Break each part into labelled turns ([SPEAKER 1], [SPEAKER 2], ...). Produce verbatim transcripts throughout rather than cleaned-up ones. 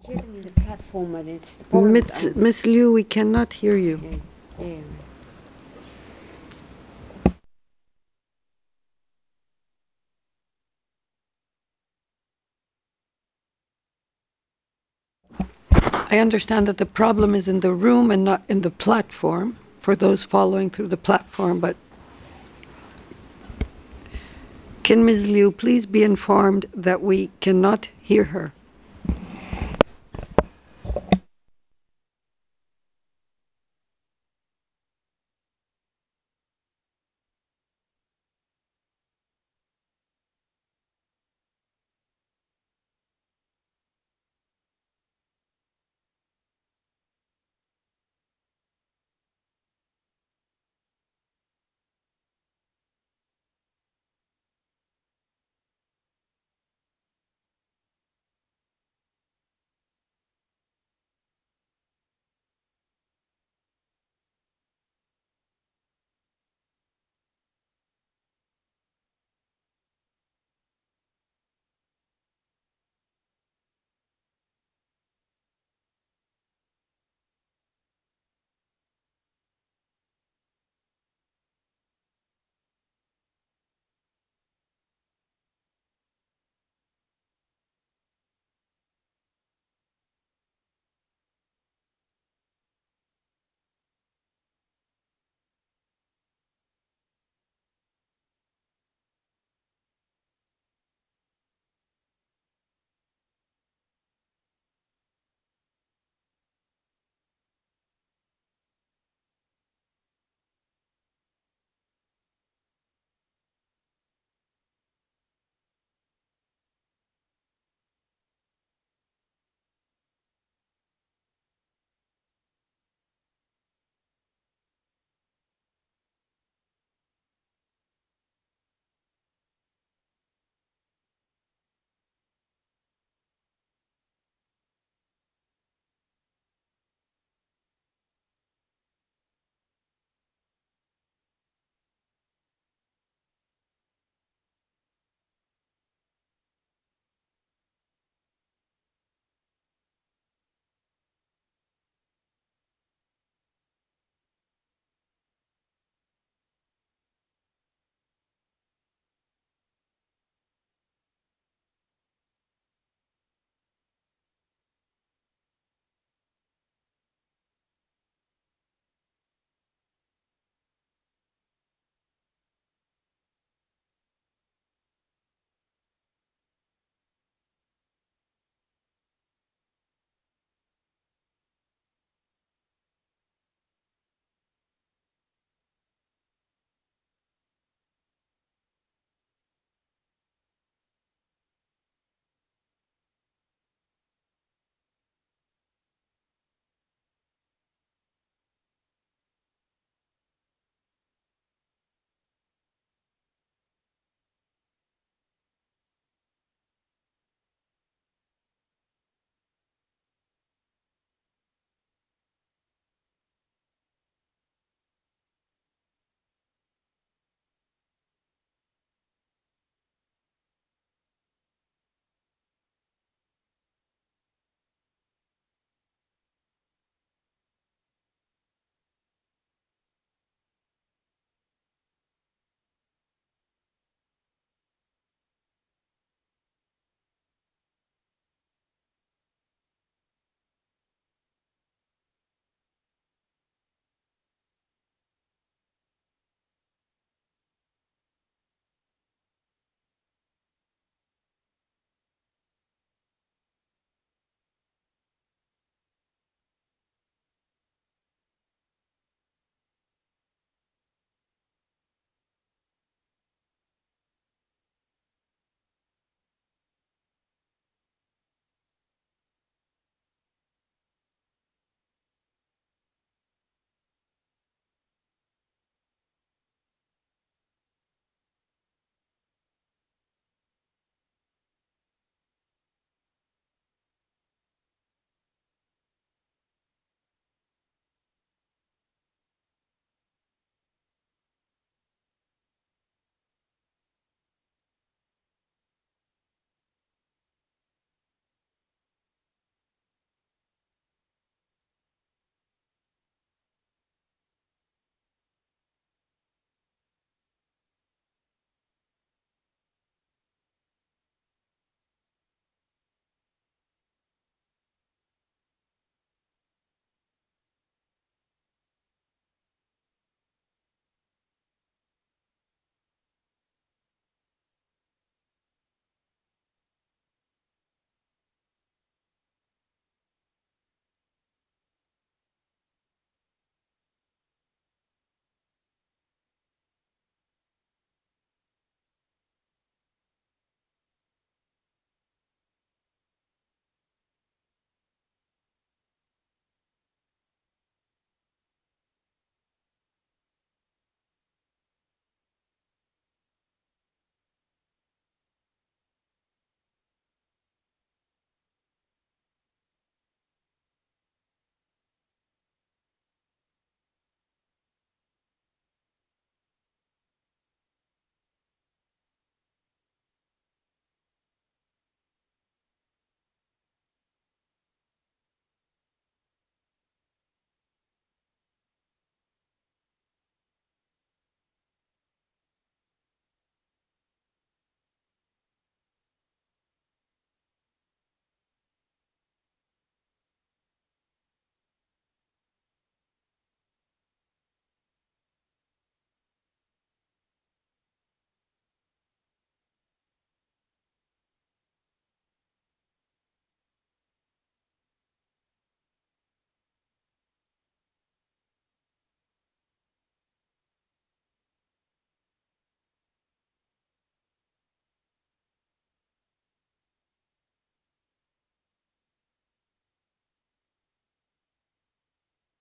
[SPEAKER 1] getting the platform, and it's the problem with
[SPEAKER 2] Miss
[SPEAKER 1] us.
[SPEAKER 2] Miss Liu, we cannot hear you.
[SPEAKER 1] Yeah, yeah.
[SPEAKER 2] I understand that the problem is in the room and not in the platform for those following through the platform, but can Miz Liu please be informed that we cannot hear her?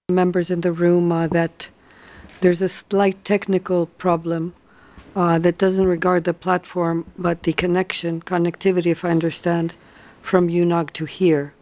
[SPEAKER 2] members in the room uh, that there's a slight technical problem uh, that doesn't regard the platform, but the connection, connectivity, if I understand, from U N O G to here.